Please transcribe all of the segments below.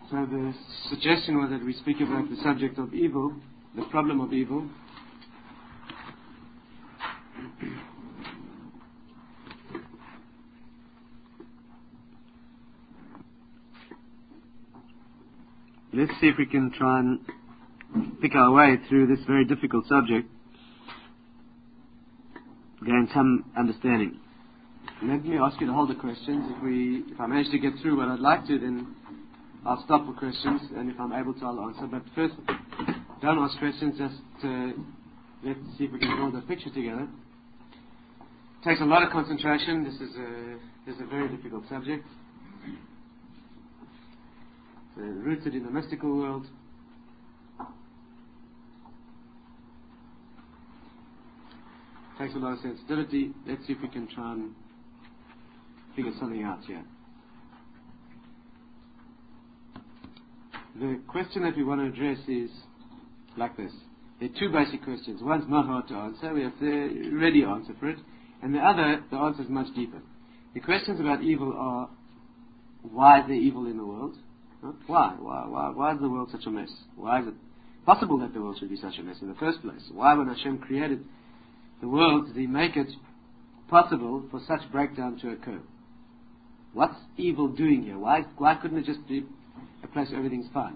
So the suggestion was that we speak about the subject of evil, the problem of evil. Let's see if we can try and pick our way through this very difficult subject, gain some understanding. Let me ask you to hold the questions. If I manage to get through what I'd like to, then I'll stop for questions, and if I'm able to, I'll answer. But first, don't ask questions, just let's see if we can build a picture together. It takes a lot of concentration. This is a very difficult subject. It's rooted in the mystical world. It takes a lot of sensitivity. Let's see if we can try and figure something out here. The question that we want to address is like this. There are two basic questions. One's not hard to answer. We have the ready answer for it. And the other, the answer is much deeper. The questions about evil are, why is there evil in the world? Huh? Why is the world such a mess? Why is it possible that the world should be such a mess in the first place? Why, when Hashem created the world, did He make it possible for such breakdown to occur? What's evil doing here? Why couldn't it just be a place where everything's fine?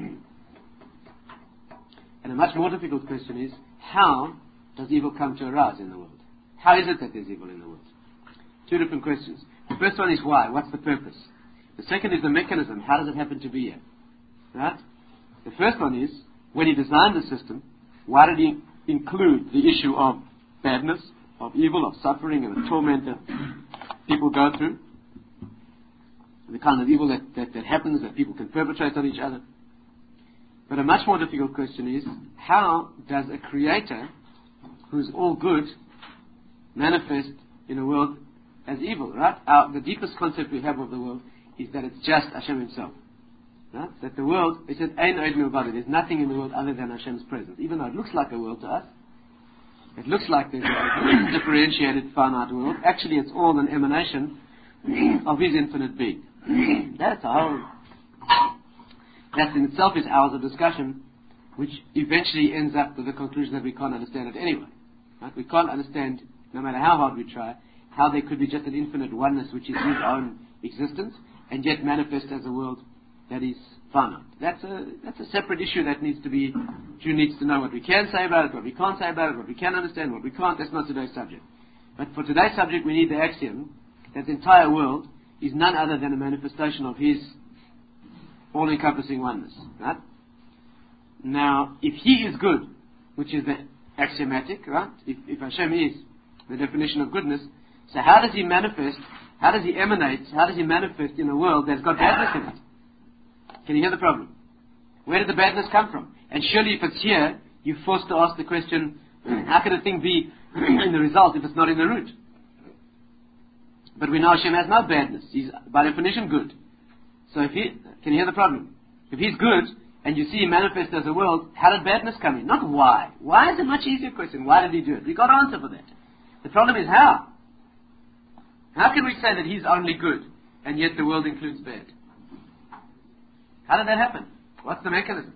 And a much more difficult question is, how does evil come to arise in the world? How is it that there's evil in the world? Two different questions. The first one is why? What's the purpose? The second is the mechanism. How does it happen to be here? Right? The first one is, when He designed the system, why did He include the issue of badness, of evil, of suffering, and the torment that people go through? The kind of evil that happens, that people can perpetrate on each other. But a much more difficult question is, how does a creator who's all good manifest in a world as evil, right? The deepest concept we have of the world is that it's just Hashem Himself. Right? That the world, it said, Ein Od Milvado, there's nothing in the world other than Hashem's presence. Even though it looks like a world to us, it looks like there's a differentiated finite world, actually it's all an emanation of His infinite being. That in itself is hours of discussion, which eventually ends up with the conclusion that we can't understand it anyway. Right? We can't understand, no matter how hard we try, how there could be just an infinite oneness which is His own existence, and yet manifest as a world that is finite. That's a separate issue that needs to be, Jew needs to know what we can say about it, what we can't say about it, what we can understand, what we can't. That's not today's subject. But for today's subject, we need the axiom that the entire world is none other than a manifestation of His all-encompassing oneness. Right? Now, if He is good, which is the axiomatic, right? If Hashem is the definition of goodness, so how does He manifest, how does He emanate, how does He manifest in a world that's got badness in it? Can you hear the problem? Where did the badness come from? And surely if it's here, you're forced to ask the question, how can a thing be in the result if it's not in the root? But we know Hashem has no badness. He's by definition good. So can you hear the problem? If He's good, and you see Him manifest as a world, how did badness come in? Not why. Why is a much easier question. Why did He do it? We've got an answer for that. The problem is how. How can we say that He's only good, and yet the world includes bad? How did that happen? What's the mechanism?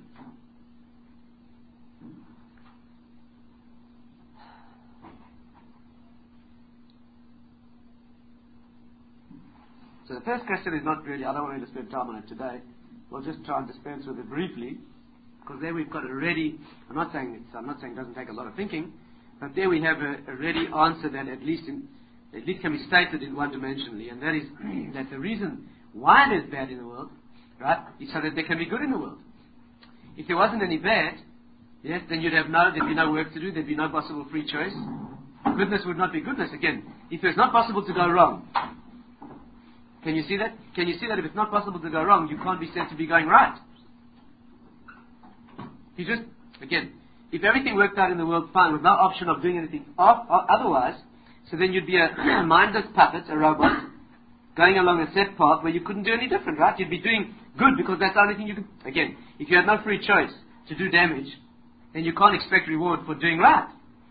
So the first question is not really, I don't want to spend time on it today. We'll just try and dispense with it briefly, because there we've got a ready, I'm not saying it doesn't take a lot of thinking, but there we have a ready answer that at least can be stated in one-dimensionally, and that is that the reason why there's bad in the world, right, is so that there can be good in the world. If there wasn't any bad, yes, then there'd be no work to do, there'd be no possible free choice. Goodness would not be goodness again. If it's not possible to go wrong, can you see that? Can you see that if it's not possible to go wrong, you can't be said to be going right? If everything worked out in the world fine with no option of doing anything otherwise, so then you'd be a mindless puppet, a robot, going along a set path where you couldn't do any different, right? You'd be doing good because that's the only thing you could. Again, if you had no free choice to do damage, then you can't expect reward for doing right.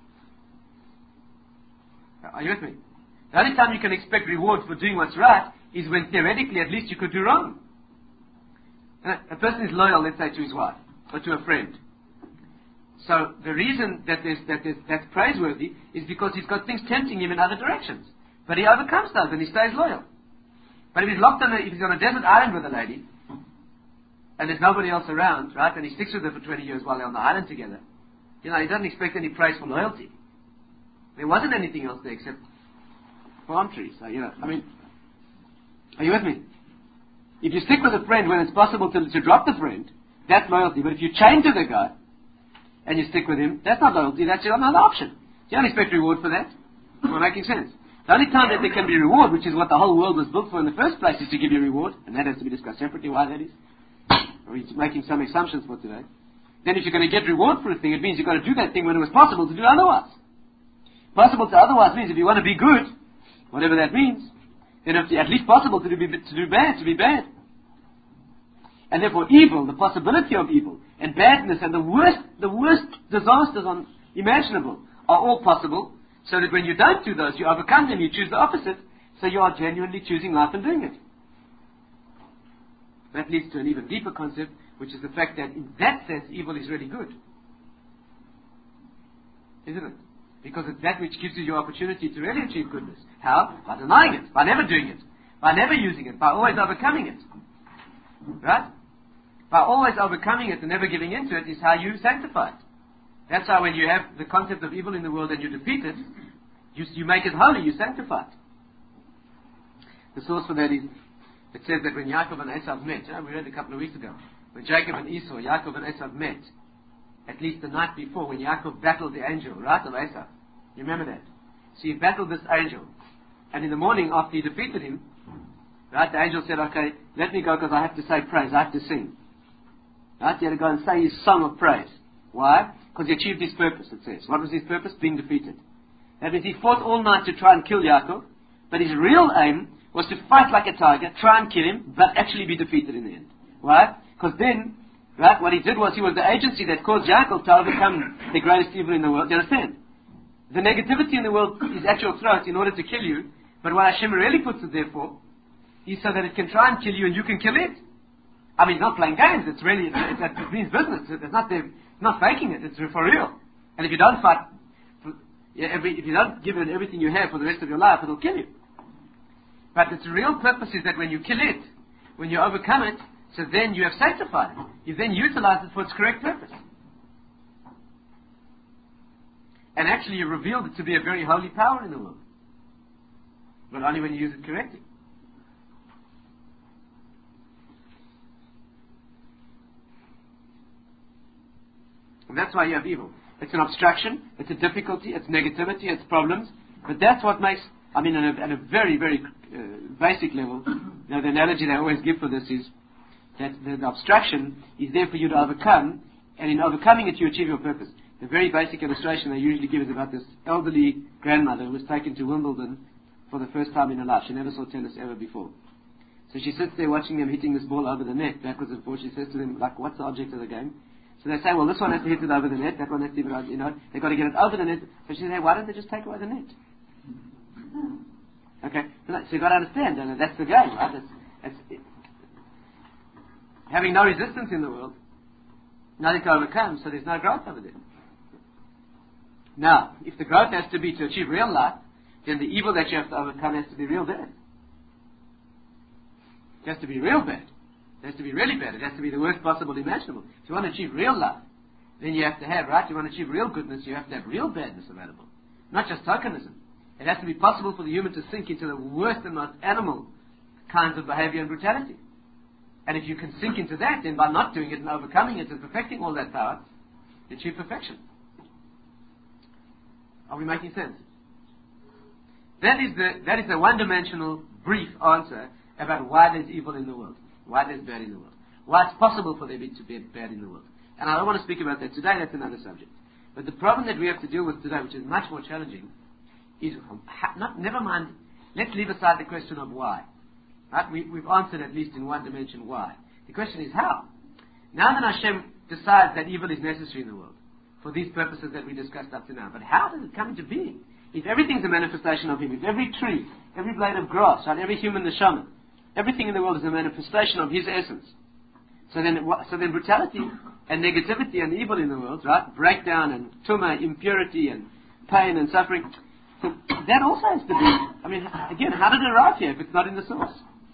Are you with me? The only time you can expect reward for doing what's right is when theoretically at least you could do wrong. A person is loyal, let's say, to his wife or to a friend. So the reason that's praiseworthy is because he's got things tempting him in other directions. But he overcomes those and he stays loyal. But if he's if he's on a desert island with a lady, and there's nobody else around, right, and he sticks with her for 20 years while they're on the island together, he doesn't expect any praise for loyalty. There wasn't anything else there except palm trees. So, are you with me? If you stick with a friend when it's possible to drop the friend, that's loyalty. But if you chain to the guy, and you stick with him, that's not loyalty, that's another option. You don't expect reward for that. Am I making sense? The only time that there can be reward, which is what the whole world was built for in the first place, is to give you reward, and that has to be discussed separately why that is. Or he's making some assumptions for today. Then if you're going to get reward for a thing, it means you've got to do that thing when it was possible to do otherwise. Possible to otherwise means if you want to be good, whatever that means, then it's at least possible to do bad, to be bad. And therefore evil, the possibility of evil, and badness, and the worst disasters imaginable are all possible, so that when you don't do those, you overcome them, you choose the opposite, so you are genuinely choosing life and doing it. That leads to an even deeper concept, which is the fact that in that sense, evil is really good. Isn't it? Because it's that which gives you your opportunity to really achieve goodness. How? By denying it, by never doing it, by never using it, by always overcoming it. Right? By always overcoming it and never giving into it is how you sanctify it. That's how when you have the concept of evil in the world and you defeat it, you make it holy, you sanctify it. The source for that is, it says that when Yaakov and Esav met, we read a couple of weeks ago, when Jacob and Esau, Yaakov and Esav met, at least the night before, when Yaakov battled the angel, right, of Esav. You remember that? So he battled this angel. And in the morning, after he defeated him, right, the angel said, okay, let me go because I have to say praise, I have to sing. Right, he had to go and say his song of praise. Why? Because he achieved his purpose, it says. What was his purpose? Being defeated. That means he fought all night to try and kill Yaakov, but his real aim was to fight like a tiger, try and kill him, but actually be defeated in the end. Why? Because then, right, what he did was he was the agency that caused Yaakov to overcome the greatest evil in the world. Do you understand? The negativity in the world is at your throat in order to kill you, but what Hashem really puts it there for is so that it can try and kill you and you can kill it. I mean, it's not playing games, it's really, it means business. It's not faking it, it's for real. And if you don't fight, if you don't give it everything you have for the rest of your life, it'll kill you. But its real purpose is that when you kill it, when you overcome it, so then you have sanctified it. You then utilize it for its correct purpose. And actually you revealed it to be a very holy power in the world. But only when you use it correctly. And that's why you have evil. It's an obstruction, it's a difficulty, it's negativity, it's problems. But that's what makes, at a very, very basic level, the analogy they always give for this is that the obstruction is there for you to overcome, and in overcoming it you achieve your purpose. The very basic illustration they usually give is about this elderly grandmother who was taken to Wimbledon for the first time in her life. She never saw tennis ever before. So she sits there watching them hitting this ball over the net, backwards and forwards. She says to them, like, what's the object of the game? So they say, well, this one has to hit it over the net, that one has to hit it, they've got to get it over the net. So she says, why don't they just take away the net? Okay, so you've got to understand, that's the game, right? Having no resistance in the world, nothing to overcome, so there's no growth over there. Now, if the growth has to be to achieve real life, then the evil that you have to overcome has to be real bad. It has to be real bad. It has to be really bad. It has to be the worst possible imaginable. If you want to achieve real life, then you have to have, right? If you want to achieve real goodness, you have to have real badness available. Not just tokenism. It has to be possible for the human to sink into the worst and most animal kinds of behavior and brutality. And if you can sink into that, then by not doing it and overcoming it and perfecting all that power, you achieve perfection. Are we making sense? That is the one-dimensional, brief answer about why there's evil in the world, why there's bad in the world, why it's possible for there to be bad in the world. And I don't want to speak about that today, that's another subject. But the problem that we have to deal with today, which is much more challenging, is, never mind, let's leave aside the question of why. Right? We've answered at least in one dimension why. The question is how. Now that Hashem decides that evil is necessary in the world, for these purposes that we discussed up to now, but how does it come into being? If everything's a manifestation of Him, if every tree, every blade of grass, right, every human neshama, everything in the world is a manifestation of His essence, So then brutality and negativity and evil in the world, right? Breakdown and tumah, impurity and pain and suffering. So that also has to be, I mean, again, how did it arrive here if it's not in the source?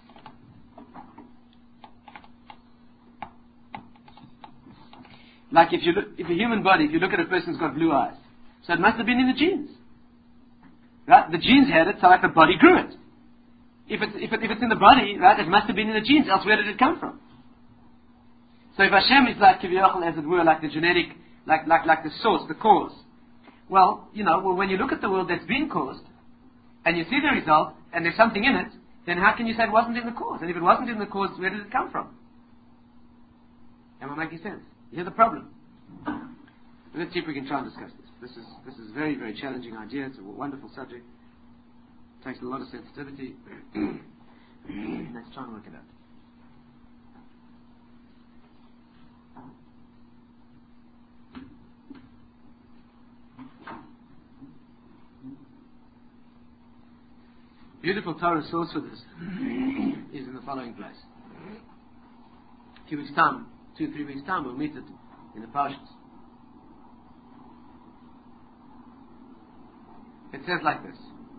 Like if a human body, if you look at a person who's got blue eyes, so it must have been in the genes. Right? The genes had it, so like the body grew it. If it's in the body, right, it must have been in the genes, else where did it come from? So if Hashem is like Kiviyachal, as it were, like the genetic, like the source, the cause. Well, when you look at the world that's been caused, and you see the result, and there's something in it, then how can you say it wasn't in the cause? And if it wasn't in the cause, where did it come from? Am I making sense? You hear the problem? Let's see if we can try and discuss this. This is a very, very challenging idea. It's a wonderful subject. It takes a lot of sensitivity. Let's try and work it out. Beautiful Torah source for this is in the following place. A few weeks' time, 2-3 weeks' time, we'll meet it in the Parshas. It says like this.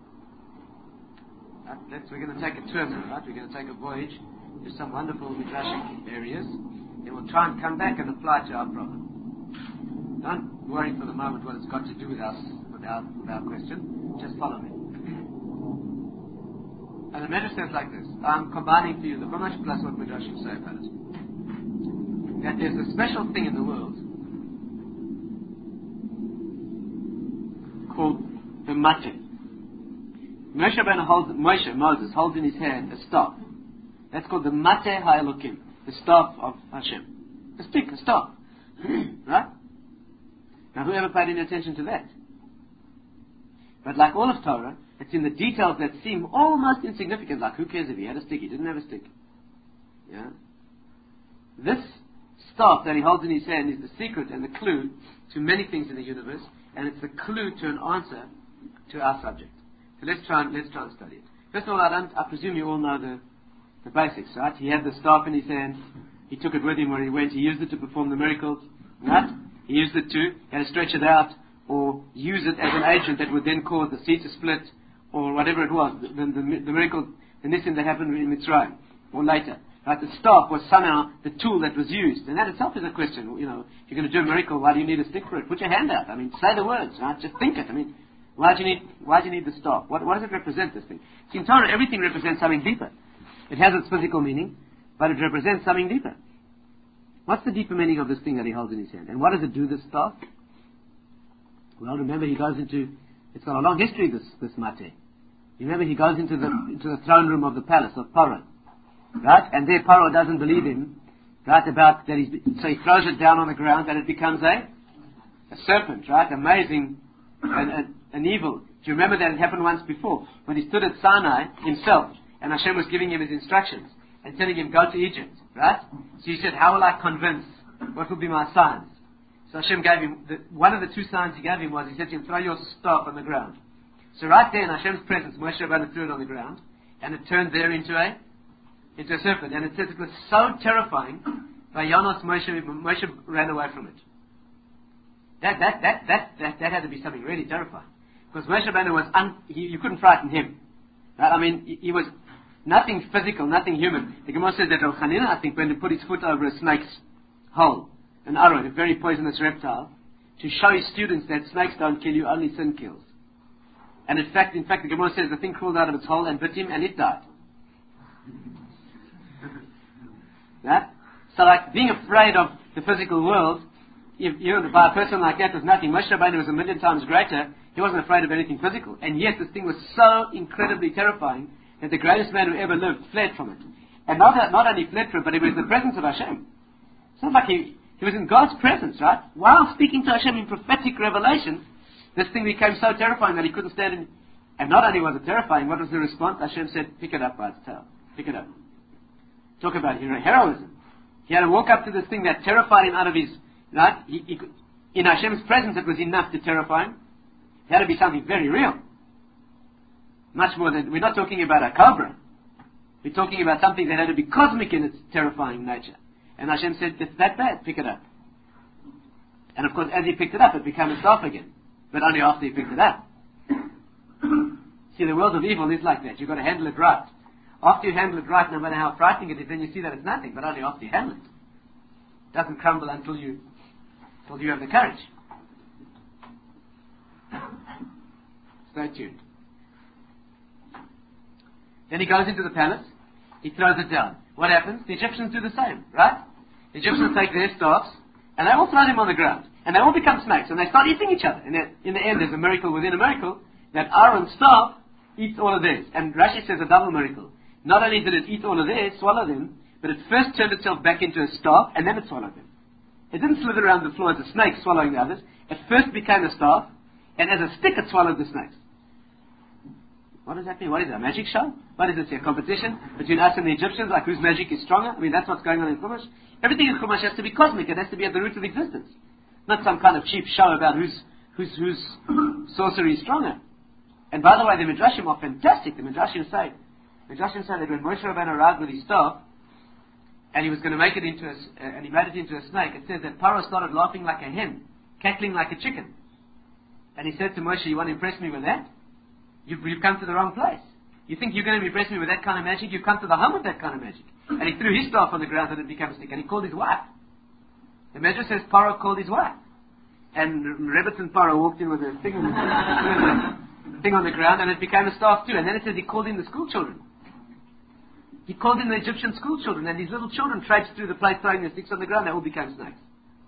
Right? We're going to take a tour now, right? We're going to take a voyage to some wonderful midrashic areas, and we'll try and come back and apply it to our problem. Don't worry for the moment what it's got to do with us, with our question. Just follow me. And the Midrash says like this. I'm combining for you the Chumash plus what Midrash will say about it. That there's a special thing in the world called the Mateh. Moses holds in his hand a staff. That's called the Mateh HaElokim, the staff of Hashem. A stick, a staff. Right? Now whoever paid any attention to that? But like all of Torah, it's in the details that seem almost insignificant, like who cares if he had a stick, he didn't have a stick. Yeah? This staff that he holds in his hand is the secret and the clue to many things in the universe, and it's the clue to an answer to our subject. So let's try and study it. First of all, I presume you all know the basics, right? He had the staff in his hand, he took it with him where he went, he used it to perform the miracles, right? He used it he had to stretch it out, or use it as an agent that would then cause the sea to split, or whatever it was, the miracle, the nisim that happened in Mitzrayim, or later. Right? The staff was somehow the tool that was used. And that itself is a question. If you're going to do a miracle, why do you need a stick for it? Put your hand out. I mean, say the words, right? Just think it. I mean, why do you need the staff? What does it represent, this thing? See, in Torah, everything represents something deeper. It has its physical meaning, but it represents something deeper. What's the deeper meaning of this thing that he holds in his hand? And what does it do, this staff? Well, remember, he goes into, it's got a long history, this Mateh. Remember, he goes into the throne room of the palace of Paro, right? And there Paro doesn't believe him, right? About that, so he throws it down on the ground, and it becomes a serpent, right? Amazing, an evil. Do you remember that it happened once before when he stood at Sinai himself, and Hashem was giving him his instructions and telling him go to Egypt, right? So he said, how will I convince? What will be my signs? So Hashem gave him one of the two signs he gave him was he said to him, throw your staff on the ground. So right there in Hashem's presence, Moshe Rabbeinu threw it on the ground, and it turned there into a serpent. And it says it was so terrifying, Vayonos Moshe ran away from it. That had to be something really terrifying. Because Moshe Rabbeinu was, you couldn't frighten him. Right? I mean, he was nothing physical, nothing human. The Gemara says that Rav Chanina, I think, when he put his foot over a snake's hole, an arrow, a very poisonous reptile, to show his students that snakes don't kill you, only sin kills. And in fact, the Gemara says the thing crawled out of its hole and bit him, and it died. Right? So, like being afraid of the physical world, by a person like that was nothing. Moshe Rabbeinu was 1,000,000 times greater. He wasn't afraid of anything physical, and yet this thing was so incredibly terrifying that the greatest man who ever lived fled from it. And not only fled from it, but he was in the presence of Hashem. It's not like he was in God's presence, right? While speaking to Hashem in prophetic revelation, this thing became so terrifying that he couldn't stand it. And not only was it terrifying, what was the response? Hashem said, pick it up by its tail. Pick it up. Talk about heroism. He had to walk up to this thing that terrified him out of his, right? In Hashem's presence, it was enough to terrify him. It had to be something very real. Much more than, we're not talking about a cobra. We're talking about something that had to be cosmic in its terrifying nature. And Hashem said, it's that bad, pick it up. And of course, as he picked it up, it became a staff again. But only after he picked it up. See, the world of evil is like that. You've got to handle it right. After you handle it right, no matter how frightening it is, then you see that it's nothing, but only after you handle it. It doesn't crumble until you have the courage. Stay tuned. Then he goes into the palace, he throws it down. What happens? The Egyptians do the same, right? The Egyptians take their staffs, and they all throw them on the ground. And they all become snakes, and they start eating each other. And in the end, there's a miracle within a miracle, that Aaron's staff eats all of theirs. And Rashi says a double miracle. Not only did it eat all of theirs, swallow them, but it first turned itself back into a staff, and then it swallowed them. It didn't slither around the floor as a snake swallowing the others. It first became a staff, and as a stick it swallowed the snakes. What does that mean? What is it, a magic show? What is it, a competition between us and the Egyptians, like whose magic is stronger? I mean, that's what's going on in Chumash. Everything in Chumash has to be cosmic. It has to be at the root of existence. Not some kind of cheap show about whose sorcery is stronger. And by the way, the Midrashim are fantastic. The Midrashim say that when Moshe Rabbeinu arrived with his staff, and he was going to make it into and he made it into a snake, it says that Paro started laughing like a hen, cackling like a chicken. And he said to Moshe, you want to impress me with that? You've come to the wrong place. You think you're going to impress me with that kind of magic? You've come to the home of that kind of magic. And he threw his staff on the ground and it became a stick. And he called his wife. The Midrash says Paro called his wife. And Rebbetzin Paro walked in with a thing on the ground and it became a staff too. And then it says he called in the school children. He called in the Egyptian school children, and these little children traipsed through the place throwing their sticks on the ground. They all became snakes.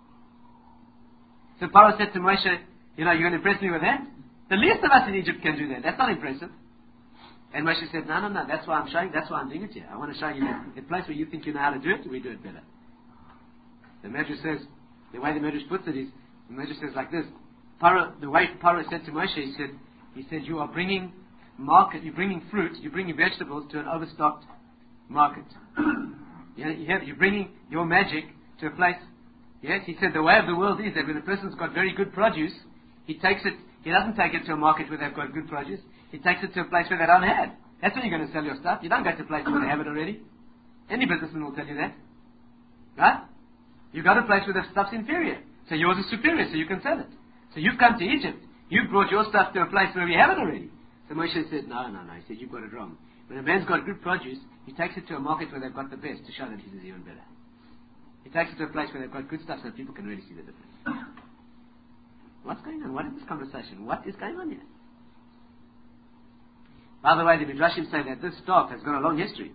So Paro said to Moshe, you're going to impress me with that? The least of us in Egypt can do that. That's not impressive. And Moshe said, no, that's why I'm doing it here. I want to show you that the place where you think you know how to do it, we do it better. The Medrash says, the way the Medrash puts it is, the Medrash says like this, the way Paro said to Moshe, he said, you are bringing you're bringing fruit, you're bringing vegetables to an overstocked market. You're bringing your magic to a place. Yes, he said the way of the world is that when a person's got very good produce, he doesn't take it to a market where they've got good produce, he takes it to a place where they don't have. That's when you're going to sell your stuff. You don't go to a place where they have it already. Any businessman will tell you that. Right? You go to a place where the stuff's inferior. So yours is superior, so you can sell it. So you've come to Egypt. You've brought your stuff to a place where we have it already. So Moshe said, no. He said, you've got it wrong. When a man's got good produce, he takes it to a market where they've got the best to show that his is even better. He takes it to a place where they've got good stuff so people can really see the difference. What's going on? What is this conversation? What is going on here? By the way, the Midrashim say that this staff has got a long history.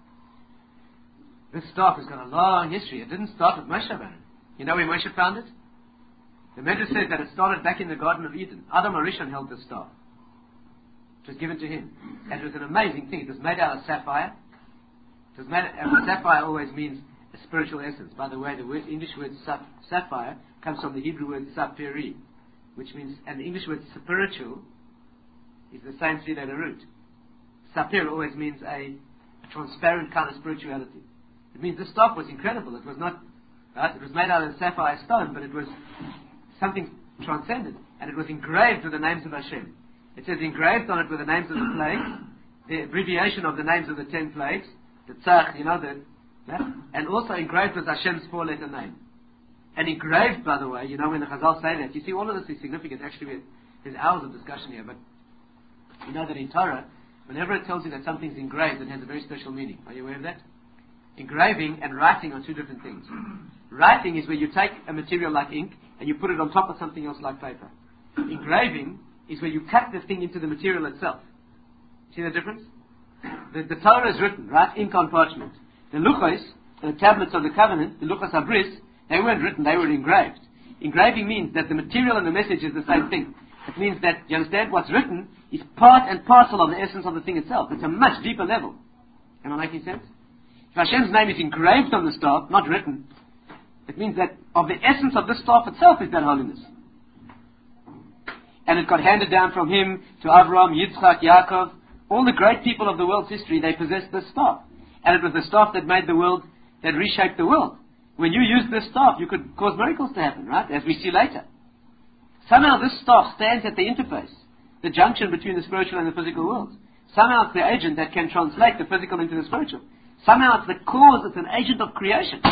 This staff has got a long history. It didn't start with Moshe Rabbeinu. You know where Moshe found it? The Midrash says that it started back in the Garden of Eden. Adam HaRishon held this staff. It was given to him. And it was an amazing thing. It was made out of sapphire. Sapphire always means a spiritual essence. By the way, the English word sapphire comes from the Hebrew word sapphire, which means, and the English word spiritual is the same three-letter root. Sapphire always means a transparent kind of spirituality. It means this staff was incredible. It was not, right? It was made out of sapphire stone, but it was something transcendent. And it was engraved with the names of Hashem. It says engraved on it were the names of the plagues, the abbreviation of the names of the 10 plagues, the tzach, and also engraved was Hashem's 4-letter name. And engraved, by the way, when the Chazal say that, you see all of this is significant. Actually, there's hours of discussion here, but you know that in Torah, whenever it tells you that something's engraved, it has a very special meaning. Are you aware of that? Engraving and writing are two different things. Writing is where you take a material like ink and you put it on top of something else like paper. Engraving is where you cut the thing into the material itself. See the difference? The Torah is written, right? Ink on parchment. The luchos, the tablets of the covenant, the luchos abris, they weren't written, they were engraved. Engraving means that the material and the message is the same thing. It means that, you understand, what's written is part and parcel of the essence of the thing itself. It's a much deeper level. Am I making sense? If Hashem's name is engraved on the staff, not written, it means that of the essence of the staff itself is that holiness. And it got handed down from him to Avraham, Yitzchak, Yaakov. All the great people of the world's history, they possessed this staff. And it was the staff that made the world, that reshaped the world. When you use this staff, you could cause miracles to happen, right? As we see later. Somehow this staff stands at the interface, the junction between the spiritual and the physical worlds. Somehow it's the agent that can translate the physical into the spiritual. Somehow it's the cause, it's an agent of creation.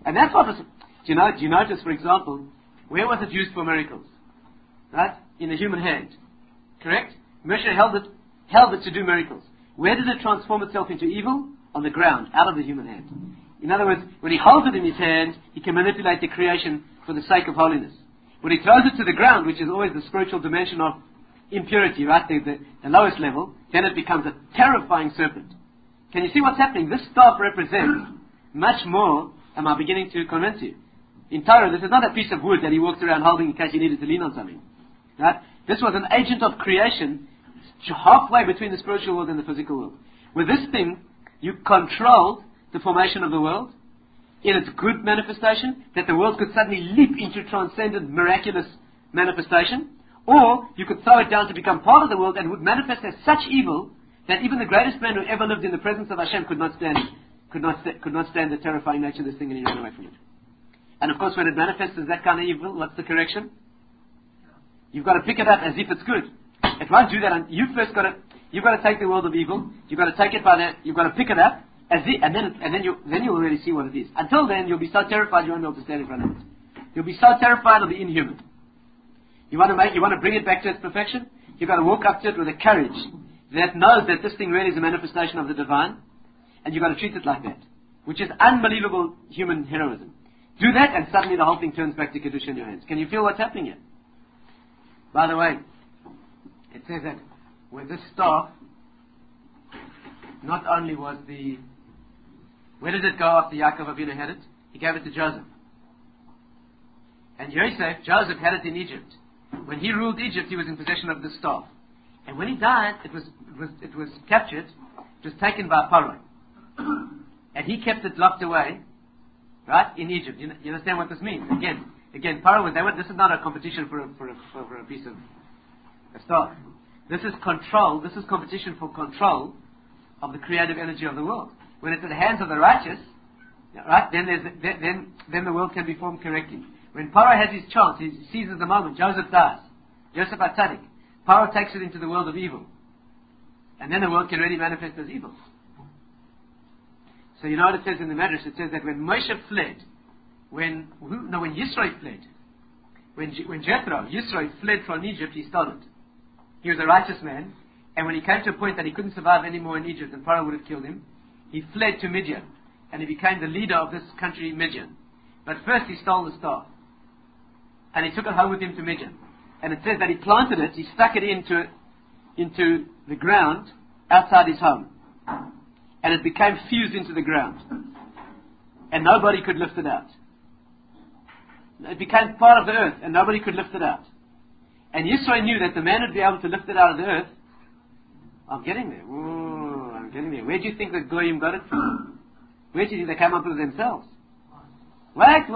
And that's what was, do you notice, for example, where was it used for miracles? Right? In the human hand. Correct? Moshe held it to do miracles. Where did it transform itself into evil? On the ground, out of the human hand. In other words, when he holds it in his hand, he can manipulate the creation for the sake of holiness. When he throws it to the ground, which is always the spiritual dimension of impurity, right, the lowest level, then it becomes a terrifying serpent. Can you see what's happening? This staff represents much more, am I beginning to convince you? In Torah, this is not a piece of wood that he walked around holding in case he needed to lean on something. Right? This was an agent of creation halfway between the spiritual world and the physical world. With this thing, you controlled the formation of the world in its good manifestation, that the world could suddenly leap into transcendent, miraculous manifestation, or you could throw it down to become part of the world and would manifest as such evil that even the greatest man who ever lived in the presence of Hashem could not stand the terrifying nature of this thing, and he ran away from it. And of course, when it manifests as that kind of evil, what's the correction? You've got to pick it up as if it's good. It won't do that. And you've got to take the world of evil. You've got to take it by that. You've got to pick it up and then you'll already see what it is. Until then, you'll be so terrified you won't be able to stand in front of it. You'll be so terrified it'll be inhuman. You want to bring it back to its perfection. You've got to walk up to it with a courage that knows that this thing really is a manifestation of the divine, and you've got to treat it like that, which is unbelievable human heroism. Do that, and suddenly the whole thing turns back to Kedusha in your hands. Can you feel what's happening here? By the way, it says that with this staff, not only was where did it go after Yaakov Avinu had it? He gave it to Joseph. And Joseph had it in Egypt. When he ruled Egypt, he was in possession of the staff. And when he died, it was captured, it was taken by Pharaoh. And he kept it locked away, right, in Egypt. You understand what this means? Again, Pharaoh this is not a competition for a piece of a staff. This is control, this is competition for control of the creative energy of the world. When it's in the hands of the righteous, right, then the world can be formed correctly. When Pharaoh has his chance, he seizes the moment, Joseph dies. Joseph HaTzadik. Pharaoh takes it into the world of evil. And then the world can really manifest as evil. So you know what it says in the Medrash? It says that when Moshe fled, when Yisro fled, when Jethro, Yisro fled from Egypt, he stole it. He was a righteous man, and when he came to a point that he couldn't survive anymore in Egypt and Pharaoh would have killed him, he fled to Midian, and he became the leader of this country, Midian. But first he stole the staff, and he took it home with him to Midian. And it says that he planted it, he stuck it into the ground outside his home. And it became fused into the ground. And nobody could lift it out. It became part of the earth, and nobody could lift it out. And Yisro knew that the man would be able to lift it out of the earth. I'm getting there. Whoa, I'm getting there. Where do you think the Goyim got it from? Where do you think they came up with it themselves? Wait.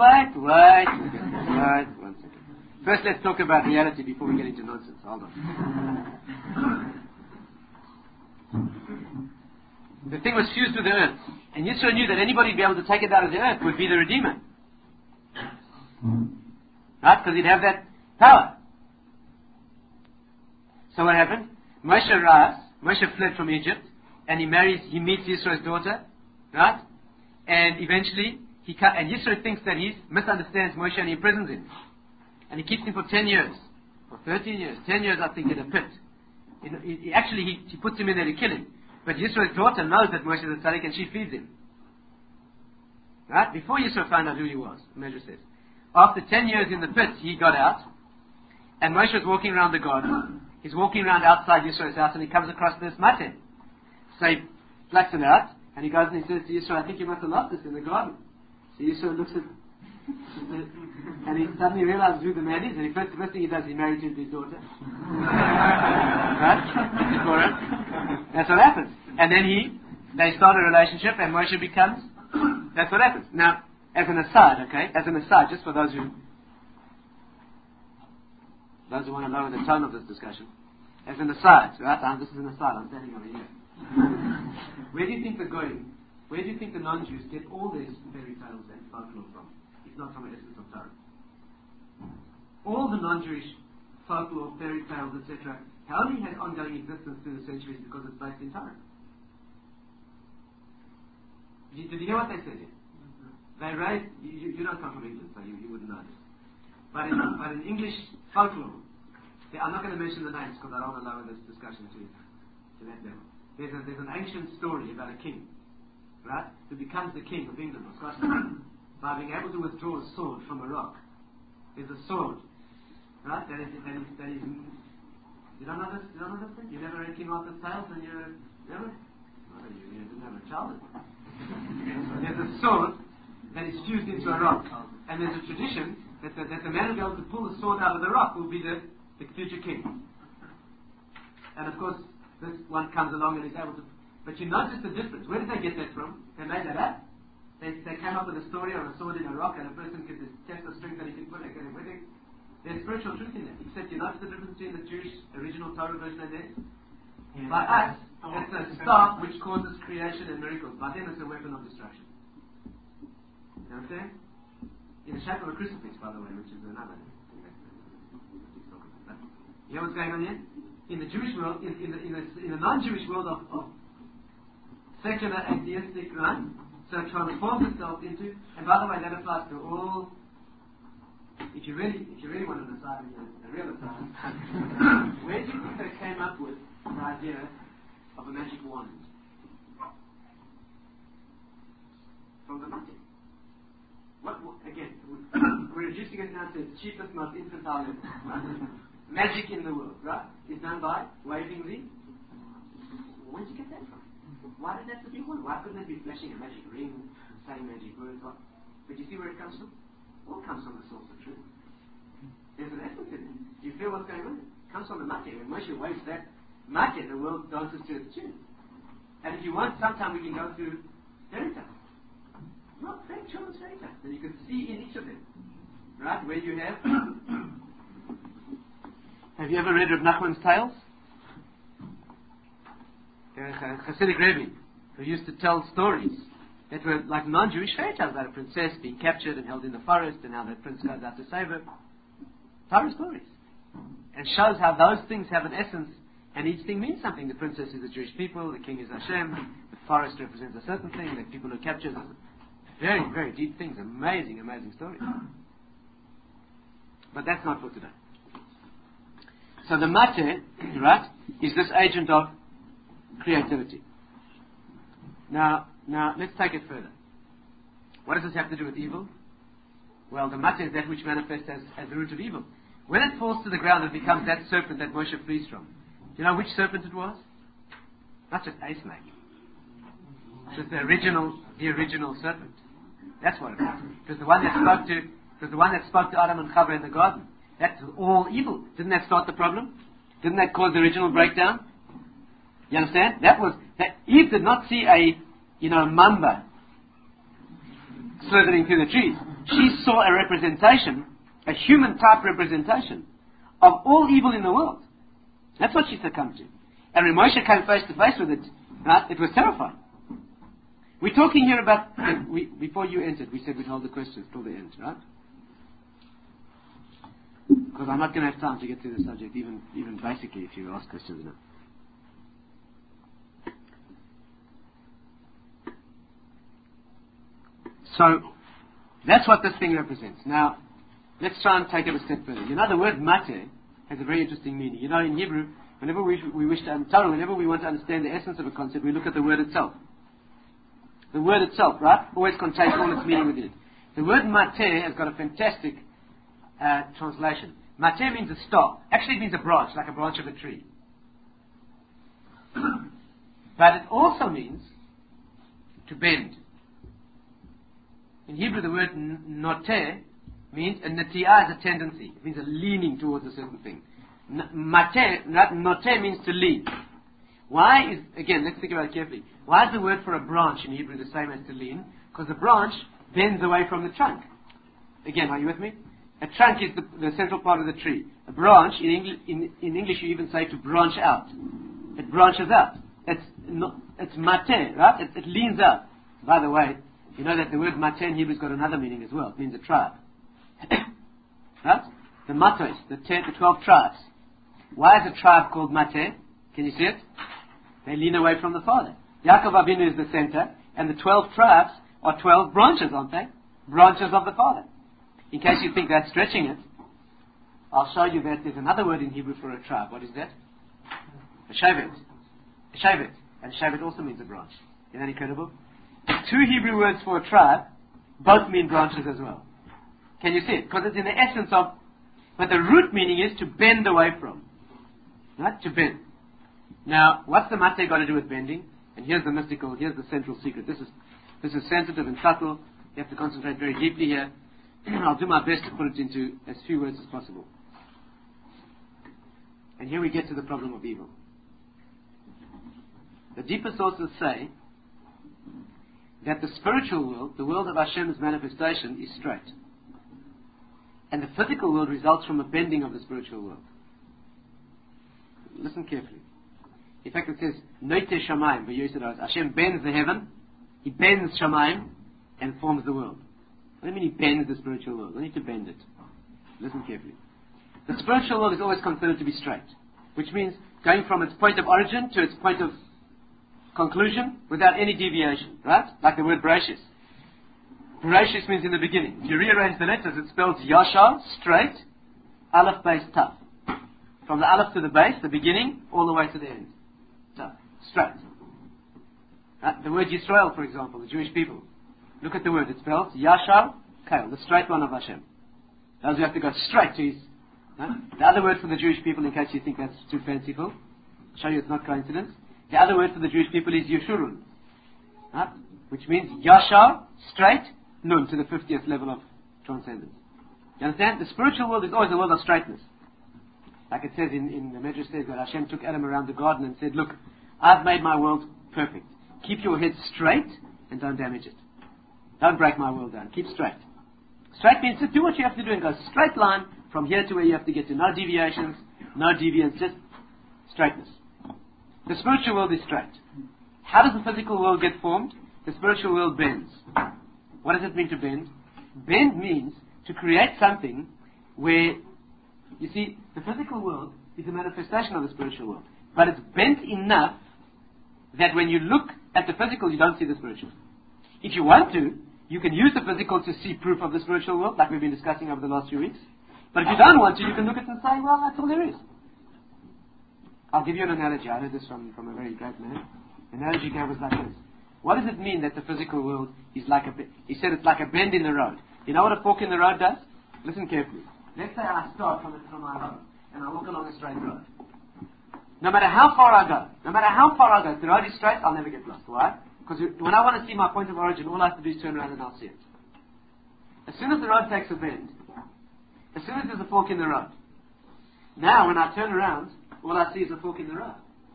One second. First, let's talk about reality before we get into nonsense. Hold on. The thing was fused with the earth. And Yisro knew that anybody would be able to take it out of the earth would be the Redeemer. Right? Because he'd have that power. So what happened? Moshe fled from Egypt, and he meets Yisro's daughter, right? And eventually, and Yisro thinks that he misunderstands Moshe and he imprisons him. And he keeps him for 10 years, or 13 years, 10 years I think in a pit. He puts him in there to kill him. But Yisro's daughter knows that Moshe is a tzaddik and she feeds him. Right? Before Yisro found out who he was, the Medrash says. After 10 years in the pit, he got out, and Moshe was walking around the garden. He's walking around outside Yisro's house, and he comes across this mate. So he plucks it out, and he goes and he says to Yisro, I think you must have lost this in the garden. So Yisro looks at and he suddenly realizes who the man is, and the first thing he does, he marries his daughter. Right? That's what happens. And then they start a relationship, and Moshe becomes, that's what happens. Now, as an aside, just for those who want to lower the tone of this discussion, as an aside, right? This is an aside, I'm standing over here. Where do you think the non-Jews get all these fairy tales and folklore from? It's not from the essence of Torah. All the non-Jewish folklore, fairy tales, etc., only had ongoing existence through the centuries because it's based in Torah. Did you hear what they said here? they raised, you don't come from England, so you wouldn't know this. But in English folklore, I'm not going to mention the names because I don't want to lower this discussion to that level. There's an ancient story about a king, right, who becomes the king of England or Scotland by being able to withdraw a sword from a rock. There's a sword, right, that is you don't know this? You don't know this thing? You never read King Arthur's Tales when you were, never? Oh, you didn't have a childhood. There's a sword that is fused into a rock. And there's a tradition that the man who will be able to pull the sword out of the rock will be the future king. And of course, this one comes along and is able to... But you notice the difference. Where did they get that from? They made that up. They came up with a story of a sword in a rock and a person could test the strength that he could put like everything. There's spiritual truth in that. Except you notice the difference between the Jewish original Torah version and theirs? Yeah. By us, it's a staff which causes creation and miracles. By them, it's a weapon of destruction. You understand? In the shape of a crucifix, by the way, which is another thing. You know what's going on here? In the Jewish world, in the non-Jewish world of secular atheistic, right? So it transforms itself into, and by the way, that applies to all. If you really want to decide, a real aside, where do you think they came up with the idea of a magic wand? From the Mate. Again, we're reducing it now to its cheapest, most infantile level. Right? Magic in the world, right, is done by waving the... Where did you get that from? Why did that have to be one? Why couldn't it be flashing a magic ring, saying magic words? But you see where it comes from? All comes from the source of truth. There's an essence in it. Do you feel what's going on? It comes from the Mate. When Moshe waves that Mate, the world dances to its tune. And if you want, sometime we can go through fairy tales. Not fake children's fairy tales. And you can see in each of them, right, where you have... Have you ever read Reb Nachman's Tales? There's a Hasidic Rebbe who used to tell stories that were like non-Jewish fairy tales about a princess being captured and held in the forest and how the prince goes out to save her. Torah stories. And shows how those things have an essence and each thing means something. The princess is the Jewish people, the king is Hashem, the forest represents a certain thing, the people who capture them. Very, very deep things. Amazing, amazing stories. But that's not for today. So the Mate, right, is this agent of creativity. Now let's take it further. What does this have to do with evil? Well, the Mate is that which manifests as the root of evil. When it falls to the ground, it becomes that serpent that Moshe flees from. Do you know which serpent it was? Not just a snake. It was the original serpent. That's what it was. It was the one that spoke to Adam and Chava in the garden. That's all evil. Didn't that start the problem? Didn't that cause the original breakdown? You understand? That Eve did not see a mamba slithering through the trees. She saw a representation, a human type representation of all evil in the world. That's what she succumbed to. And when Moshe came face to face with it, right, it was terrifying. We're talking here about, before you entered, we said we'd hold the questions till the end, right? Because I'm not going to have time to get through the subject, even basically, if you ask questions now. So, that's what this thing represents. Now, let's try and take it a step further. You know, the word mate has a very interesting meaning. You know, in Hebrew, whenever we wish to Torah, whenever we want to understand the essence of a concept, we look at the word itself. The word itself, right, always contains all its meaning within it. The word mate has got a fantastic translation. Mate means a star. Actually, it means a branch, like a branch of a tree. But it also means to bend. In Hebrew, the word noteh means a netiah is a tendency. It means a leaning towards a certain thing. Noteh means to lean. Why is, again, let's think about it carefully. Why is the word for a branch in Hebrew the same as to lean? Because the branch bends away from the trunk. Again, are you with me? A trunk is the central part of the tree. A branch, in English you even say to branch out. It branches out. It's mateh, right? It leans out. By the way, you know that the word mateh in Hebrew has got another meaning as well. It means a tribe. Right? The matos, the 12 tribes. Why is a tribe called mateh? Can you see it? They lean away from the father. Yaakov Avinu is the center, and the 12 tribes are 12 branches, aren't they? branches of the Father. In case you think that's stretching it, I'll show you that there's another word in Hebrew for a tribe. What is that? A shevet. A shevet. And shevet also means a branch. Isn't that incredible? Two Hebrew words for a tribe both mean branches as well. Can you see it? Because it's in the essence of, but the root meaning is to bend away from. Right? To bend. Now, what's the mate got to do with bending? And here's the mystical, here's the central secret. This is sensitive and subtle. You have to concentrate very deeply here. I'll do my best to put it into as few words as possible. And here we get to the problem of evil. The deeper sources say that the spiritual world, the world of Hashem's manifestation, is straight. And the physical world results from a bending of the spiritual world. Listen carefully. In fact, it says, Noite Shamayim, Hashem bends the heaven, He bends Shamayim, and forms the world. What do you mean He bends the spiritual world? We need to bend it. Listen carefully. The spiritual world is always considered to be straight, which means going from its point of origin to its point of conclusion without any deviation, right? Like the word Bereshis. Bereshis means in the beginning. If you rearrange the letters, it spells Yashar, straight, Aleph, base, Taf. From the Aleph to the base, the beginning, all the way to the end. Taf. Straight. Right? The word Yisrael, for example, the Jewish people. Look at the word. It spells Yashar, Kael, the straight one of Hashem. Those who have to go straight to His. Right? The other word for the Jewish people, in case you think that's too fanciful, I'll show you it's not coincidence. The other word for the Jewish people is Yeshurun. Right? Which means Yashar, straight, Nun, to the 50th level of transcendence. You understand? The spiritual world is always a world of straightness. Like it says in the Medrash says that Hashem took Adam around the garden and said, look, I've made my world perfect. Keep your head straight and don't damage it. Don't break my world down. Keep straight. Straight means to do what you have to do and go straight line from here to where you have to get to. No deviations, no deviance, just straightness. The spiritual world is straight. How does the physical world get formed? The spiritual world bends. What does it mean to bend? Bend means to create something where, you see, the physical world is a manifestation of the spiritual world. But it's bent enough that when you look at the physical, you don't see the spiritual. If you want to, you can use the physical to see proof of the spiritual world, like we've been discussing over the last few weeks. But if you don't want to, you can look at it and say, well, that's all there is. I'll give you an analogy. I heard this from a very great man. The analogy he gave was like this. What does it mean that the physical world is like a... He said it's like a bend in the road. You know what a fork in the road does? Listen carefully. Let's say I start from my road, and I walk along a straight road. No matter how far I go, if the road is straight, I'll never get lost. Why? Because when I want to see my point of origin, all I have to do is turn around and I'll see it. As soon as the road takes a bend, as soon as there's a fork in the road, now when I turn around, all I see is a fork in the road.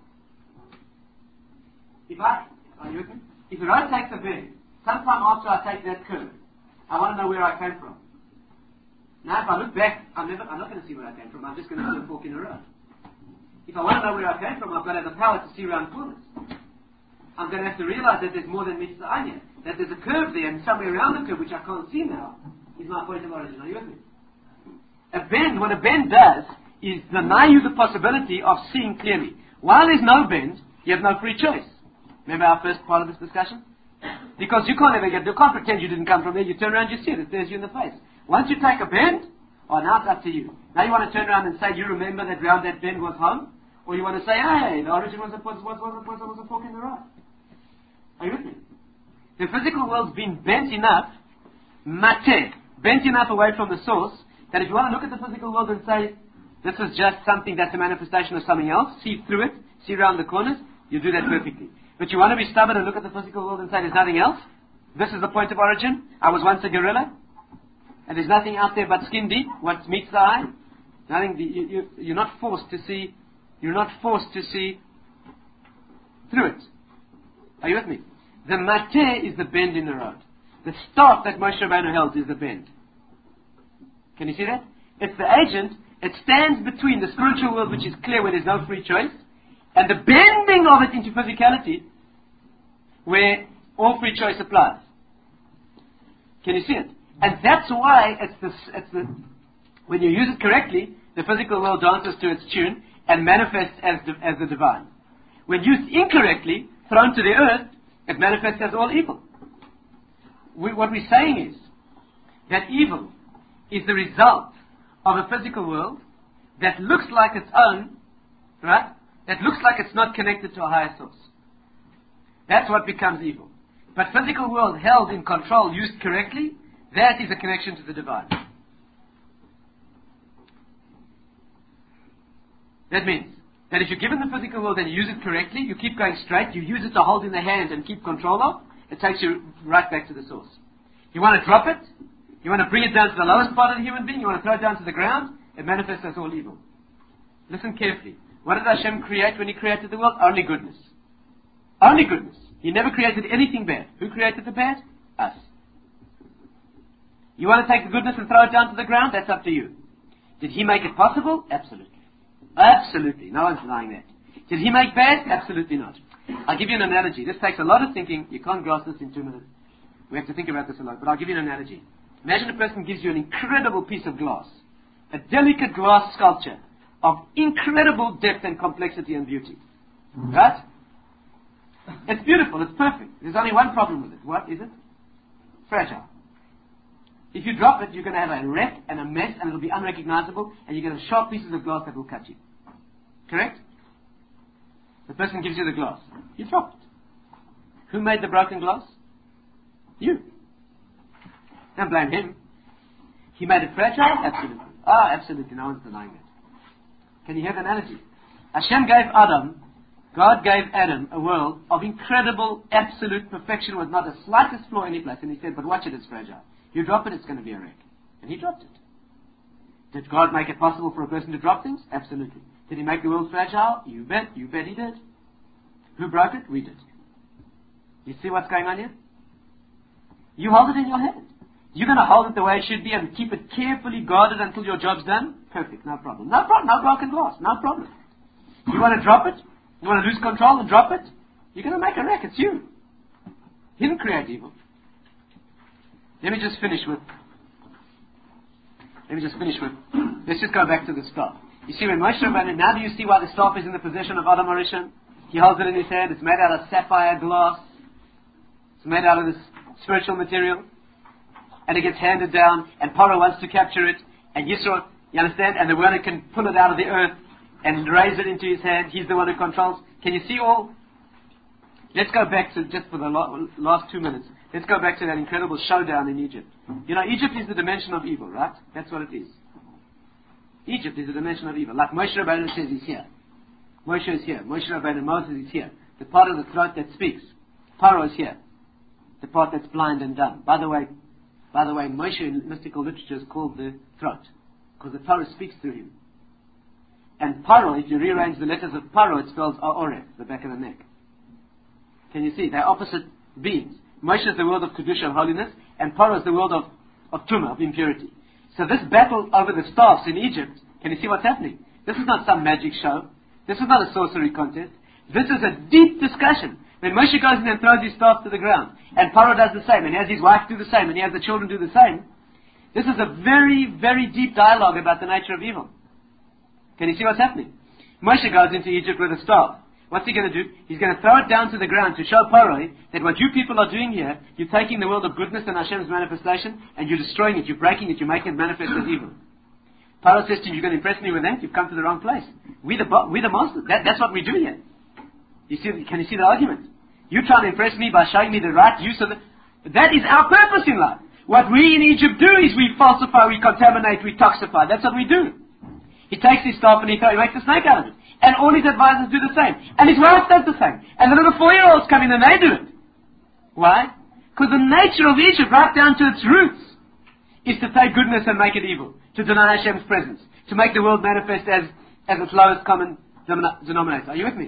Are you with me? If the road takes a bend, sometime after I take that curve, I want to know where I came from. Now if I look back, I'm not going to see where I came from, I'm just going to see a fork in the road. If I want to know where I came from, I've got to have the power to see around corners. I'm going to have to realize that there's more than meets the eye here. That there's a curve there, and somewhere around the curve, which I can't see now, is my point of origin. Are you with me? What a bend does, is deny you the possibility of seeing clearly. While there's no bend, you have no free choice. Remember our first part of this discussion? Because you can't pretend you didn't come from there, you turn around, you see it, it stares you in the face. Once you take a bend, now it's up to you. Now you want to turn around and say, you remember that round that bend was home? Or you want to say, hey, the origin was a fork in the road. Are you with me? The physical world's been bent enough, bent enough away from the source, that if you want to look at the physical world and say, this is just something that's a manifestation of something else, see through it, see around the corners, you do that perfectly. But you want to be stubborn and look at the physical world and say, there's nothing else? This is the point of origin? I was once a gorilla? And there's nothing out there but skin deep, what meets the eye? Nothing, you're not forced to see through it. Are you with me? The mateh is the bend in the road. The staff that Moshe Rabbeinu held is the bend. Can you see that? It's the agent. It stands between the spiritual world, which is clear, where there's no free choice, and the bending of it into physicality, where all free choice applies. Can you see it? And that's why when you use it correctly, the physical world dances to its tune and manifests as the divine. When used incorrectly, thrown to the earth, it manifests as all evil. What we're saying is that evil is the result of a physical world that looks like its own, right? That looks like it's not connected to a higher source. That's what becomes evil. But physical world held in control, used correctly, that is a connection to the divine. That means that if you're given the physical world and you use it correctly, you keep going straight, you use it to hold in the hand and keep control of, it takes you right back to the source. You want to drop it, you want to bring it down to the lowest part of the human being, you want to throw it down to the ground, it manifests as all evil. Listen carefully. What did Hashem create when He created the world? Only goodness. Only goodness. He never created anything bad. Who created the bad? Us. You want to take the goodness and throw it down to the ground? That's up to you. Did He make it possible? Absolutely. Absolutely. No one's denying that. Did He make bad? Absolutely not. I'll give you an analogy. This takes a lot of thinking. You can't grasp this in 2 minutes. We have to think about this a lot. But I'll give you an analogy. Imagine a person gives you an incredible piece of glass. A delicate glass sculpture of incredible depth and complexity and beauty. Right? It's beautiful. It's perfect. There's only one problem with it. What is it? Fragile. If you drop it, you're going to have a wreck and a mess, and it'll be unrecognizable, and you're going to have sharp pieces of glass that will cut you. Correct? The person gives you the glass. You drop it. Who made the broken glass? You. Don't blame him. He made it fragile? Absolutely. Absolutely. No one's denying that. Can you hear the analogy? Hashem gave Adam, God gave Adam a world of incredible, absolute perfection with not the slightest flaw any place. And He said, but watch it, it's fragile. You drop it, it's going to be a wreck. And He dropped it. Did God make it possible for a person to drop things? Absolutely. Did He make the world fragile? You bet He did. Who broke it? We did. You see what's going on here? You hold it in your hand. You're going to hold it the way it should be and keep it carefully guarded until your job's done? Perfect, no problem. No problem, no broken glass, no problem. You want to drop it? You want to lose control and drop it? You're going to make a wreck, it's you. He didn't create evil. Let me just finish with, let's just go back to the staff. You see, when Moshe Rabbeinu, now do you see why the staff is in the possession of Adam HaRishon? He holds it in his hand, it's made out of sapphire glass. It's made out of this spiritual material. And it gets handed down, and Paro wants to capture it, and Yisro, you understand? And the one who can pull it out of the earth and raise it into his hand, he's the one who controls. Can you see all? Let's go back to, just for the last 2 minutes, let's go back to that incredible showdown in Egypt. You know, Egypt is the dimension of evil, right? That's what it is. Egypt is the dimension of evil. Like Moshe Rabbeinu says he's here. Moshe is here. Moshe Rabbeinu, Moses is here. The part of the throat that speaks. Paro is here. The part that's blind and dumb. By the way, Moshe in mystical literature is called the throat, because the Torah speaks through him. And Paro, if you rearrange the letters of Paro, it spells Oref, the back of the neck. Can you see? They're opposite beings. Moshe is the world of Kedusha, of holiness, and Paro is the world of Tumah, of impurity. So this battle over the staffs in Egypt, can you see what's happening? This is not some magic show. This is not a sorcery contest. This is a deep discussion. When Moshe goes in and throws his staff to the ground, and Paro does the same, and he has his wife do the same, and he has the children do the same, this is a very, very deep dialogue about the nature of evil. Can you see what's happening? Moshe goes into Egypt with a staff. What's he going to do? He's going to throw it down to the ground to show Paro that what you people are doing here, you're taking the world of goodness and Hashem's manifestation, and you're destroying it, you're breaking it, you're making it manifest as evil. Paro says to you, you're going to impress me with that? You've come to the wrong place. We're the masters. That's what we do here. Can you see the argument? You're trying to impress me by showing me the right use of it. That is our purpose in life. What we in Egypt do is we falsify, we contaminate, we toxify. That's what we do. He takes his staff and he makes a snake out of it. And all his advisors do the same. And his wife does the same. And the little 4-year-olds come in and they do it. Why? Because the nature of Egypt, right down to its roots, is to take goodness and make it evil. To deny Hashem's presence. To make the world manifest as its lowest common denominator. Are you with me?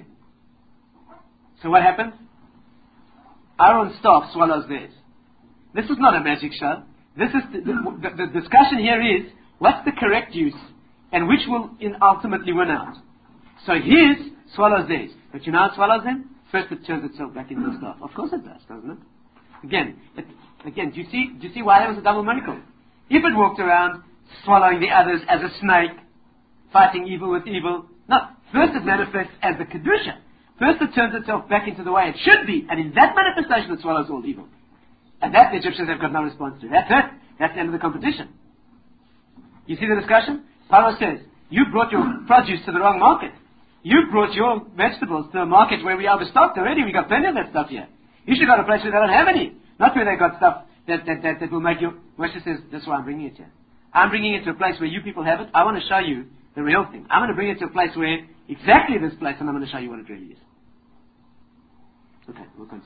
So what happens? Aaron's staff swallows theirs. This is not a magic show. This is the discussion here is, what's the correct use and which will ultimately win out? So his swallows theirs. But you know how it swallows them? First it turns itself back into a staff. Of course it does, doesn't it? Again, do you see why that was a double miracle? If it walked around swallowing the others as a snake, fighting evil with evil, no. First it manifests as the Kedusha. First it turns itself back into the way it should be, and in that manifestation it swallows all evil. And that the Egyptians have got no response to. That's it. That's the end of the competition. You see the discussion? Paro says, you brought your produce to the wrong market. You brought your vegetables to a market where we are overstocked already. We got plenty of that stuff here. You should go to a place where they don't have any. Not where they got stuff that will make you... Moshe says, that's why I'm bringing it here. I'm bringing it to a place where you people have it. I want to show you the real thing. I'm going to bring it to a place where exactly this place, and I'm going to show you what it really is. Okay, we'll continue.